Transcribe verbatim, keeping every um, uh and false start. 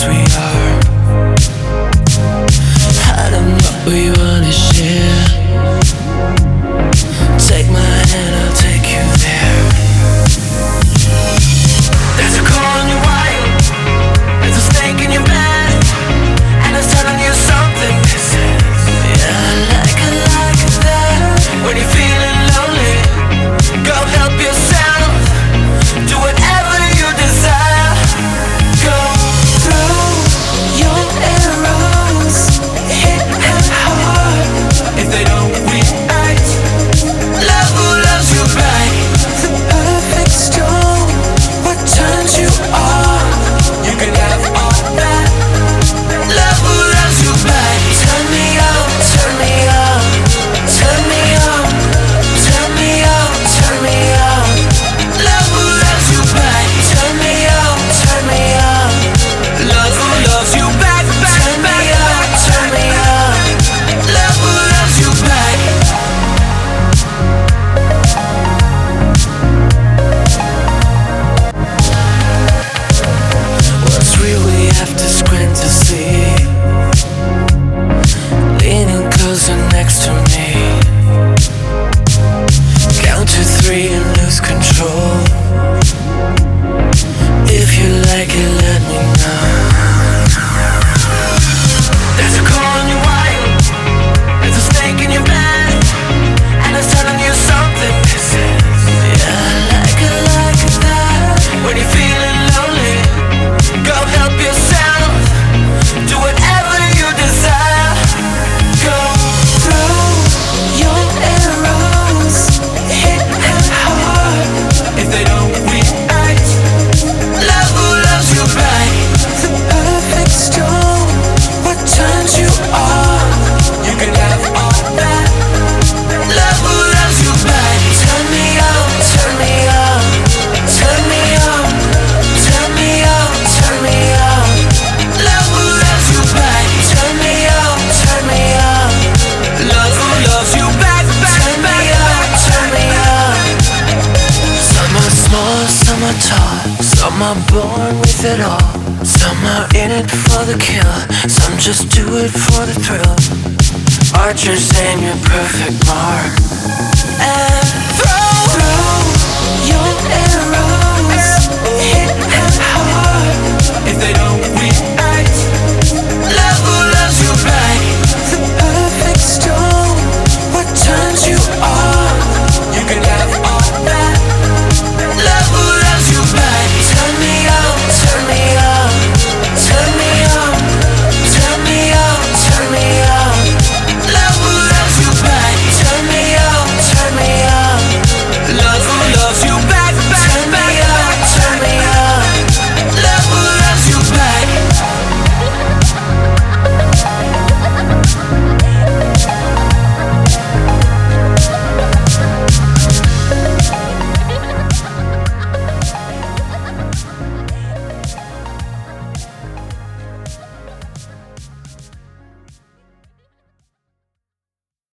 we are, hiding what we wanna share. Take my hand, I'll take you there. There's a call on your wire, there's a snake in your bed, and it's telling you something missing. Yeah, I like it like that. When you're feeling lonely, go help yourself. Do whatever you desire. Go through your arrows, hit them hard. If they don't react, love who loves you back. The perfect storm, what turns you on? You can have all that. Love who loves you back. Turn me on, turn me on, turn me on, turn me on, turn me on. Love who loves you back. Turn me on, turn me on. Love who loves you back. Turn me on, turn me on. Love who loves you back. What's real we have to squint to see. Leaning closer next to me. Count to three and lose control. If you like it, let me know. There's a call on your wire, there's a snake in your bed, and it's telling you something missing. Yeah, I like it like that. When you're feeling lonely, go help yourself. Do whatever you desire. Go through your arrows, hit them hard. If they don't react, love who loves you back. The perfect storm, what turns you on? You can have all that. Love who loves you back. Turn me on, turn me on, turn me on, turn me on, turn me on. Love who loves you back. Turn me on, turn me on. Love who loves you back. Turn me on, turn me on. Some are small, some are tall, some are born with it all. Some are in it for the kill, some just do it for the thrill. Archers aim your perfect mark and throw.